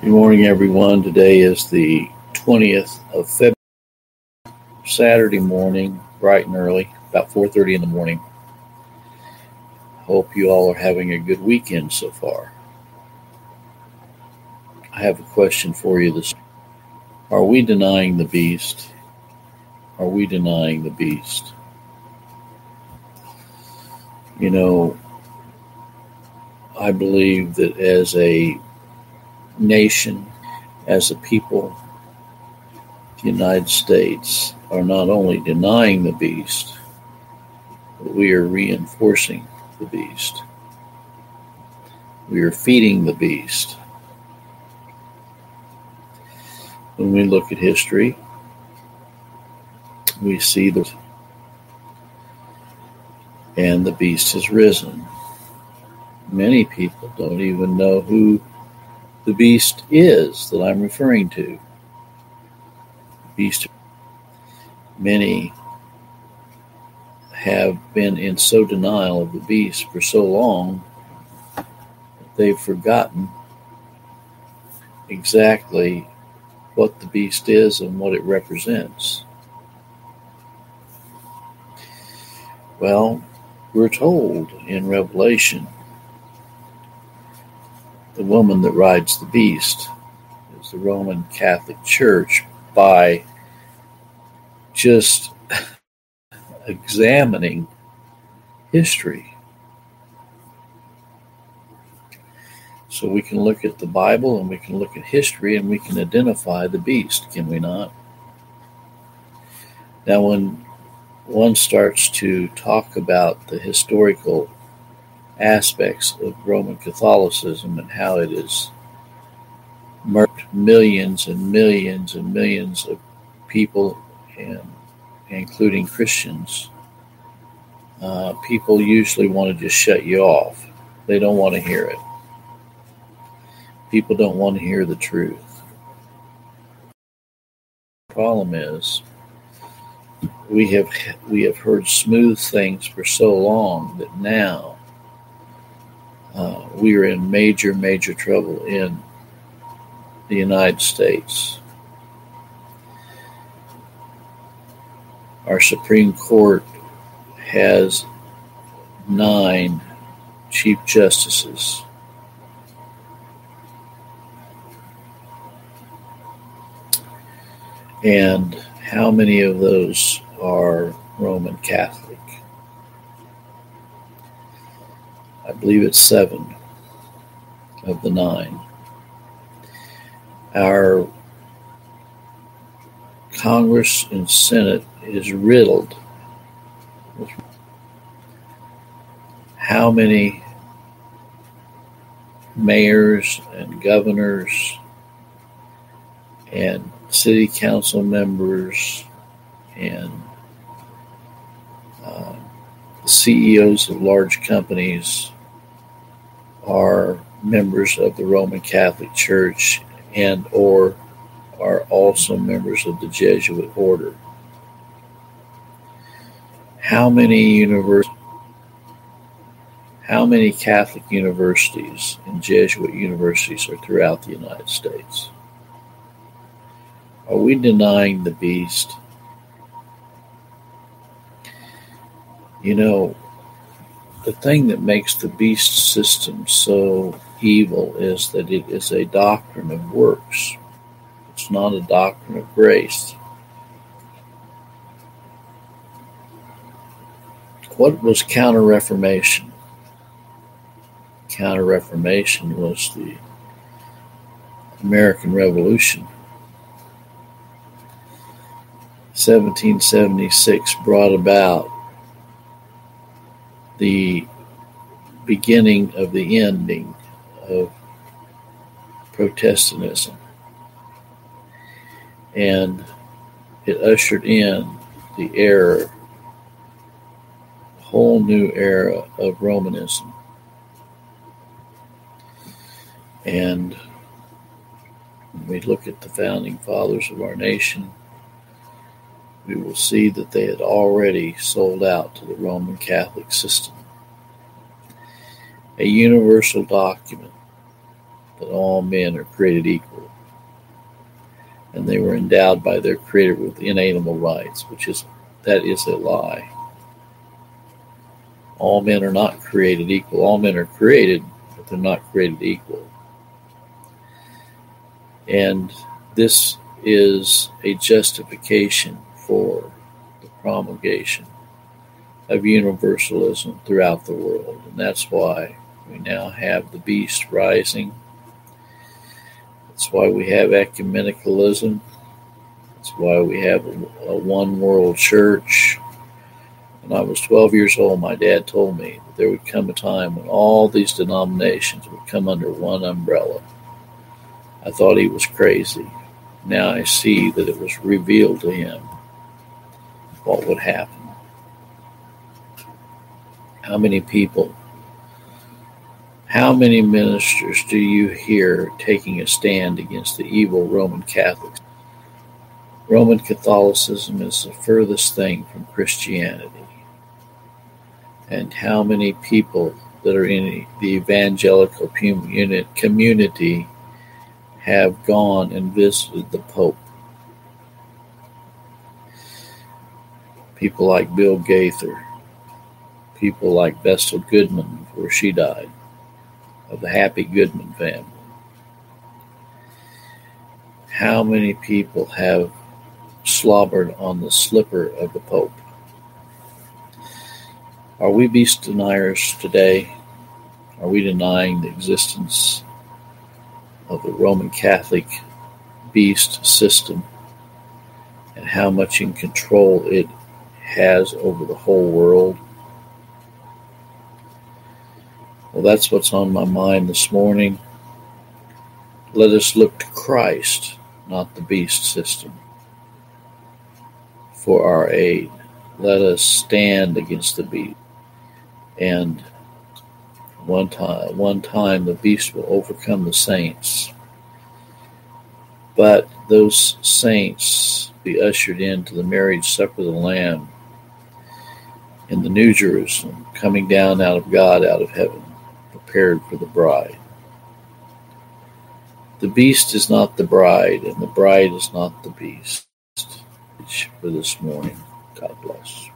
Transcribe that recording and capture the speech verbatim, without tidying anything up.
Good morning, everyone. Today is the twentieth of February, Saturday morning, bright and early, about four thirty in the morning. Hope you all are having a good weekend so far. I have a question for you this morning. Are we denying the beast? Are we denying the beast? You know, I believe that as a nation, as a people, the United States are not only denying the beast, but we are reinforcing the beast. We are feeding the beast. When we look at history, we see the and the beast has risen. Many people don't even know who the beast is that I'm referring to. Beast. Many have been in so denial of the beast for so long that they've forgotten exactly what the beast is and what it represents. Well, we're told in Revelation, the woman that rides the beast is the Roman Catholic Church. By just examining history. So we can look at the Bible and we can look at history and we can identify the beast, can we not? Now, when one starts to talk about the historical aspects of Roman Catholicism and how it has murdered millions and millions and millions of people, and including Christians, uh, people usually want to just shut you off. They don't want to hear it. People don't want to hear the truth. The problem is, we have we have heard smooth things for so long that now uh, we are in major, major trouble in the United States. Our Supreme Court has nine Chief Justices. And how many of those are Roman Catholic? I believe it's seven of the nine. Our Congress and Senate is riddled with how many mayors and governors and city council members and uh, C E Os of large companies are members of the Roman Catholic Church and or are also members of the Jesuit order. How many universities, how many Catholic universities and Jesuit universities are throughout the United States? Are we denying the beast? You know, the thing that makes the beast system so evil is that it is a doctrine of works. It's not a doctrine of grace. What was Counter-Reformation? Counter-Reformation was the American Revolution. seventeen seventy-six brought about the beginning of the ending of Protestantism. And it ushered in the era, a whole new era of Romanism. And when we look at the founding fathers of our nation, we will see that they had already sold out to the Roman Catholic system. A universal document that all men are created equal, and they were endowed by their Creator with inalienable rights, which is that is a lie. All men are not created equal. All men are created, but they're not created equal. And this is a justification for the promulgation of universalism throughout the world. And that's why we now have the beast rising. That's why we have ecumenicalism. That's why we have a, a one world church. When I was twelve years old, my dad told me that there would come a time when all these denominations would come under one umbrella. I thought he was crazy. Now I see that it was revealed to him what would happen. How many people, how many ministers do you hear taking a stand against the evil Roman Catholics? Roman Catholicism is the furthest thing from Christianity. And how many people that are in the evangelical community have gone and visited the Pope? People like Bill Gaither, people like Vestal Goodman before she died, of the Happy Goodman family. How many people have slobbered on the slipper of the Pope? Are we beast deniers today? Are we denying the existence of the Roman Catholic beast system and how much in control it has over the whole world? Well, that's what's on my mind this morning. Let us look to Christ, not the beast system, for our aid. Let us stand against the beast. And one time, one time the beast will overcome the saints. But those saints be ushered into the marriage supper of the Lamb in the New Jerusalem, coming down out of God, out of heaven, prepared for the bride. The beast is not the bride, and the bride is not the beast. For this morning, God bless.